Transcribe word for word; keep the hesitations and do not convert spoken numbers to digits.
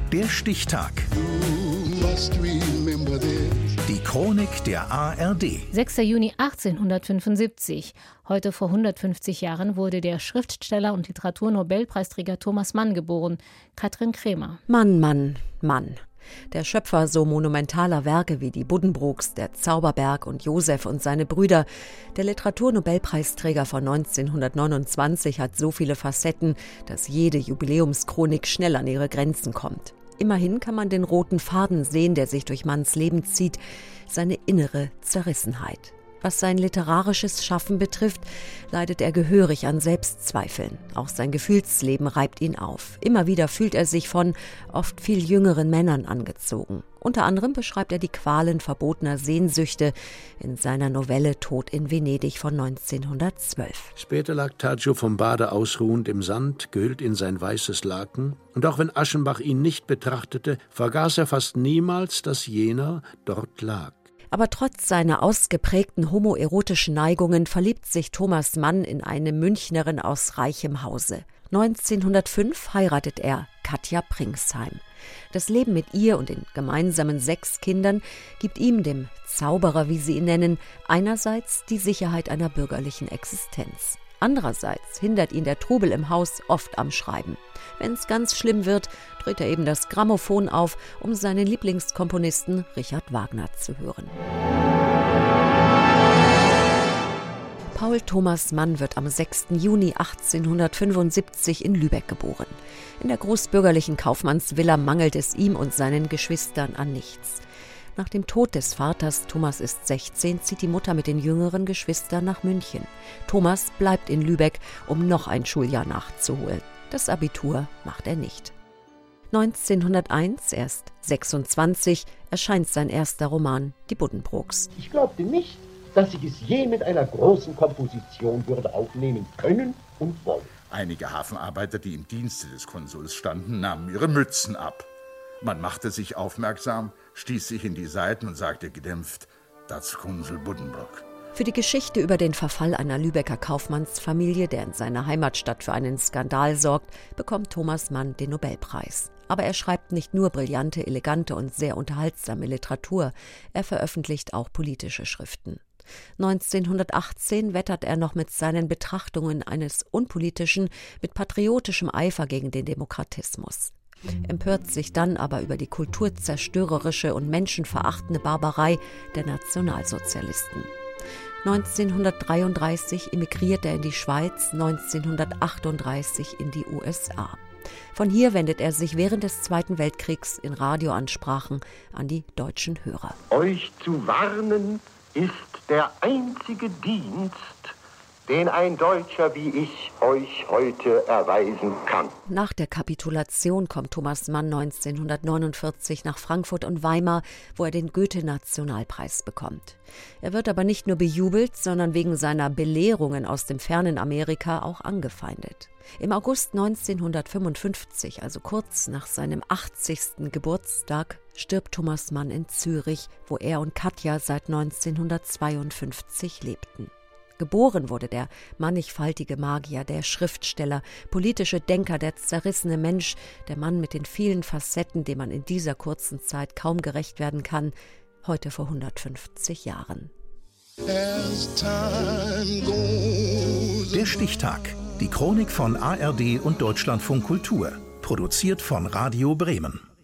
Der Stichtag. Die Chronik der A R D. sechster Juni achtzehnhundertfünfundsiebzig. Heute vor hundertfünfzig Jahren wurde der Schriftsteller und Literaturnobelpreisträger Thomas Mann geboren. Katrin Kremer. Mann, Mann, Mann. Der Schöpfer so monumentaler Werke wie die Buddenbrooks, der Zauberberg und Josef und seine Brüder. Der Literaturnobelpreisträger von neunzehnhundertneunundzwanzig hat so viele Facetten, dass jede Jubiläumschronik schnell an ihre Grenzen kommt. Immerhin kann man den roten Faden sehen, der sich durch Manns Leben zieht, seine innere Zerrissenheit. Was sein literarisches Schaffen betrifft, leidet er gehörig an Selbstzweifeln. Auch sein Gefühlsleben reibt ihn auf. Immer wieder fühlt er sich von oft viel jüngeren Männern angezogen. Unter anderem beschreibt er die Qualen verbotener Sehnsüchte in seiner Novelle Tod in Venedig von neunzehnhundertzwölf. Später lag Taggio vom Bade ausruhend im Sand, gehüllt in sein weißes Laken. Und auch wenn Aschenbach ihn nicht betrachtete, vergaß er fast niemals, dass jener dort lag. Aber trotz seiner ausgeprägten homoerotischen Neigungen verliebt sich Thomas Mann in eine Münchnerin aus reichem Hause. neunzehnhundertfünf heiratet er Katja Pringsheim. Das Leben mit ihr und den gemeinsamen sechs Kindern gibt ihm, dem Zauberer, wie sie ihn nennen, einerseits die Sicherheit einer bürgerlichen Existenz. Andererseits hindert ihn der Trubel im Haus oft am Schreiben. Wenn es ganz schlimm wird, dreht er eben das Grammophon auf, um seinen Lieblingskomponisten Richard Wagner zu hören. Paul Thomas Mann wird am sechster Juni achtzehnhundertfünfundsiebzig in Lübeck geboren. In der großbürgerlichen Kaufmannsvilla mangelt es ihm und seinen Geschwistern an nichts. Nach dem Tod des Vaters, Thomas ist sechzehn, zieht die Mutter mit den jüngeren Geschwistern nach München. Thomas bleibt in Lübeck, um noch ein Schuljahr nachzuholen. Das Abitur macht er nicht. neunzehnhunderteins, erst sechsundzwanzig, erscheint sein erster Roman, Die Buddenbrooks. Ich glaubte nicht, dass ich es je mit einer großen Komposition würde aufnehmen können und wollen. Einige Hafenarbeiter, die im Dienste des Konsuls standen, nahmen ihre Mützen ab. Man machte sich aufmerksam, stieß sich in die Seiten und sagte gedämpft, das Konsul Buddenbrook. Für die Geschichte über den Verfall einer Lübecker Kaufmannsfamilie, der in seiner Heimatstadt für einen Skandal sorgt, bekommt Thomas Mann den Nobelpreis. Aber er schreibt nicht nur brillante, elegante und sehr unterhaltsame Literatur, er veröffentlicht auch politische Schriften. neunzehnhundertachtzehn wettert er noch mit seinen Betrachtungen eines unpolitischen, mit patriotischem Eifer gegen den Demokratismus. Empört sich dann aber über die kulturzerstörerische und menschenverachtende Barbarei der Nationalsozialisten. neunzehnhundertdreiunddreißig emigriert er in die Schweiz, neunzehnhundertachtunddreißig in die U S A. Von hier wendet er sich während des Zweiten Weltkriegs in Radioansprachen an die deutschen Hörer. Euch zu warnen ist der einzige Dienst, den ein Deutscher wie ich euch heute erweisen kann. Nach der Kapitulation kommt Thomas Mann neunzehnhundertneunundvierzig nach Frankfurt und Weimar, wo er den Goethe-Nationalpreis bekommt. Er wird aber nicht nur bejubelt, sondern wegen seiner Belehrungen aus dem fernen Amerika auch angefeindet. Im August neunzehnhundertfünfundfünfzig, also kurz nach seinem achtzigsten Geburtstag, stirbt Thomas Mann in Zürich, wo er und Katja seit neunzehnhundertzweiundfünfzig lebten. Geboren wurde der mannigfaltige Magier, der Schriftsteller, politische Denker, der zerrissene Mensch, der Mann mit den vielen Facetten, dem man in dieser kurzen Zeit kaum gerecht werden kann, heute vor hundertfünfzig Jahren. Der Stichtag. Die Chronik von A R D und Deutschlandfunk Kultur. Produziert von Radio Bremen.